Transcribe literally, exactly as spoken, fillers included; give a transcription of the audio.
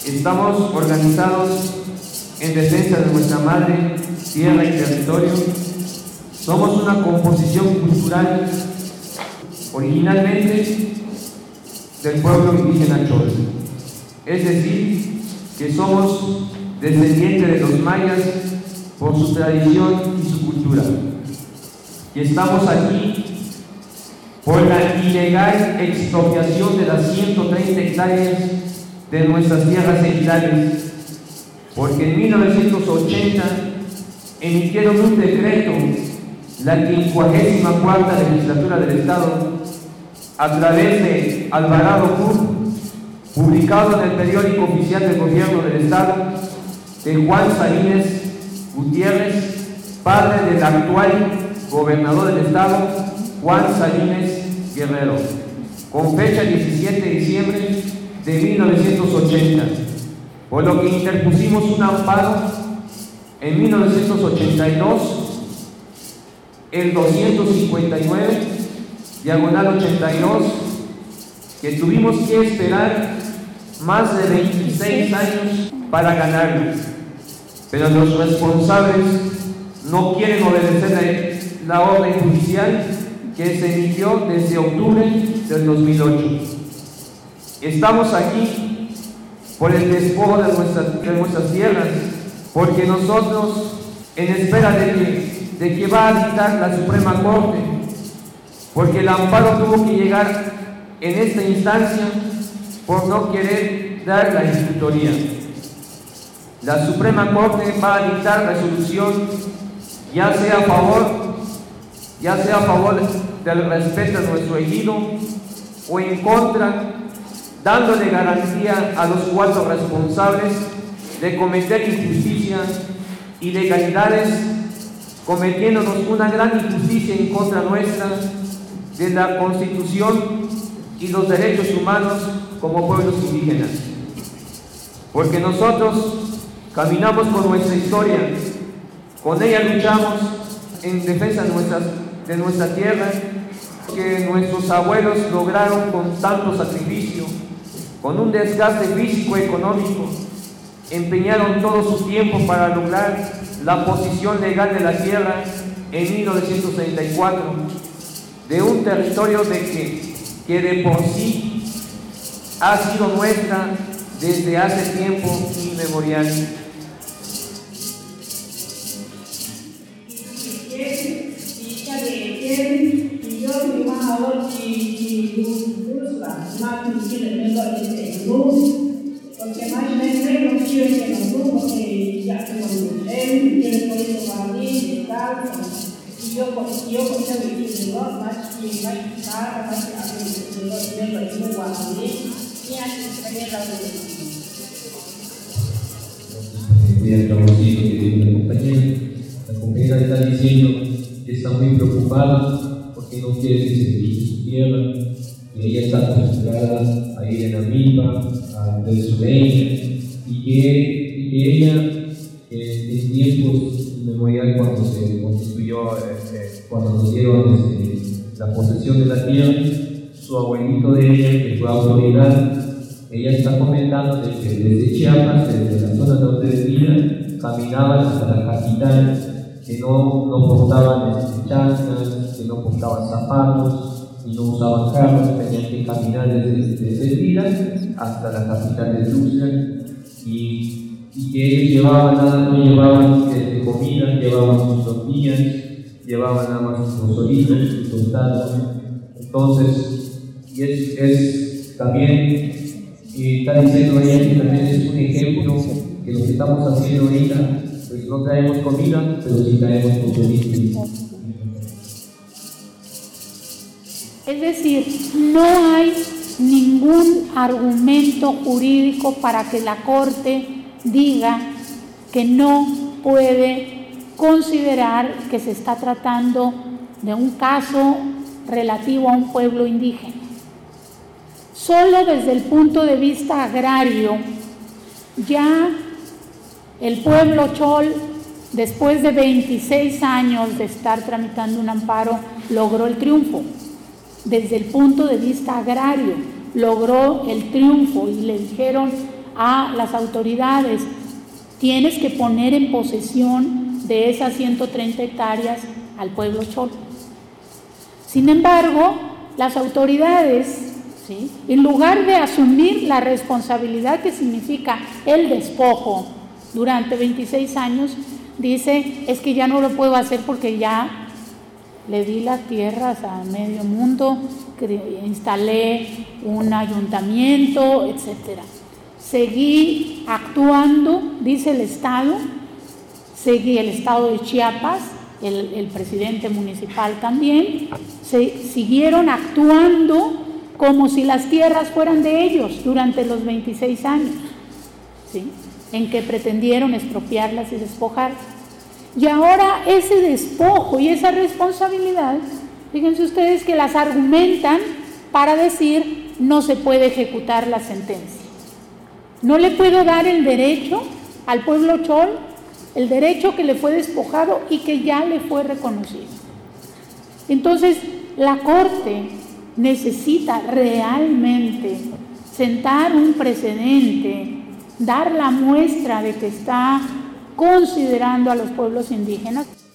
Estamos organizados en defensa de nuestra madre, tierra y territorio. Somos una composición cultural originalmente del pueblo indígena Chol, es decir, que somos descendientes de los mayas por su tradición y su cultura. Y estamos aquí por la ilegal expropiación de las ciento treinta hectáreas de nuestras tierras ejidales, porque en mil novecientos ochenta emitieron un decreto, la quincuagésima cuarta legislatura del Estado, a través de Alvarado Cruz, publicado en el periódico oficial del Gobierno del Estado, de Juan Salines Gutiérrez, padre del actual gobernador del Estado, Juan Salines Guerrero, con fecha diecisiete de diciembre de mil novecientos ochenta, por lo que interpusimos un amparo en mil novecientos ochenta y dos, el doscientos cincuenta y nueve, diagonal ochenta y dos, que tuvimos que esperar más de veintiséis años para ganarlo, pero los responsables no quieren obedecer la, la orden judicial que se emitió desde octubre del dos mil ocho. Estamos aquí por el despojo de, nuestra, de nuestras tierras, porque nosotros, en espera de que, de que va a dictar la Suprema Corte, porque el amparo tuvo que llegar en esta instancia por no querer dar la institutoría. La Suprema Corte va a dictar resolución, ya sea a favor, ya sea a favor del respeto a nuestro ejido o en contra, dándole garantía a los cuatro responsables de cometer injusticias, ilegalidades, cometiéndonos una gran injusticia en contra nuestra de la Constitución y los derechos humanos como pueblos indígenas. Porque nosotros caminamos con nuestra historia, con ella luchamos en defensa de, nuestras, de nuestra tierra, que nuestros abuelos lograron con tanto sacrificio, con un desgaste físico y económico, empeñaron todo su tiempo para lograr la posición legal de la tierra en mil novecientos treinta y cuatro, de un territorio de que, que de por sí ha sido nuestra desde hace tiempo inmemorial. Porque mais nem não tinha que não porque já tinha um tempo, tinha coisa para ali e tal, e eu e eu consegui ir lá, mas que vai ficar, vai ficar ali, eu lembro de um guarda-ali, tinha que escrever lá dentro. Bien, Ramoncito, querido compañero, la compañera está diciendo que está muy preocupada porque no quiere que se divide su tierra, y ella está acostumbrada a ir en la milpa, a ver su leña, y que, y que ella, eh, en tiempos inmemoriales, cuando se constituyó, eh, eh, cuando nos dieron este, la posesión de la tierra, su abuelito de ella, que fue autoridad, ella está comentando de que desde Chiapas, desde la zona norte de Villa, caminaban hasta la capital, que no, no portaban este, chanclas, que no portaban zapatos, y no usaban carros, tenían que caminar desde, desde Villa hasta la capital de Rusia, y, y que ellos llevaban nada, no llevaban este, comida, llevaban sus tortillas, llevaban nada más sus pozolitos, sus tostados. Entonces, y es, es también, y está diciendo ella que también es un ejemplo que lo que estamos haciendo ahorita, pues no traemos comida, pero sí traemos pozolitos. Es decir, no hay ningún argumento jurídico para que la Corte diga que no puede considerar que se está tratando de un caso relativo a un pueblo indígena. Solo desde el punto de vista agrario, ya el pueblo Chol, después de veintiséis años de estar tramitando un amparo, logró el triunfo. Desde el punto de vista agrario, logró el triunfo y le dijeron a las autoridades: tienes que poner en posesión de esas ciento treinta hectáreas al pueblo chol. Sin embargo, las autoridades, ¿sí?, en lugar de asumir la responsabilidad que significa el despojo durante veintiséis años, dice: es que ya no lo puedo hacer porque ya le di las tierras a medio mundo, instalé un ayuntamiento, etcétera. Seguí actuando, dice el Estado, seguí el Estado de Chiapas, el, el presidente municipal también, se siguieron actuando como si las tierras fueran de ellos durante los veintiséis años, ¿sí?, en que pretendieron expropiarlas y despojar. Y ahora ese despojo y esa responsabilidad, fíjense ustedes que las argumentan para decir: no se puede ejecutar la sentencia. No le puedo dar el derecho al pueblo chol, el derecho que le fue despojado y que ya le fue reconocido. Entonces, la Corte necesita realmente sentar un precedente, dar la muestra de que está considerando a los pueblos indígenas.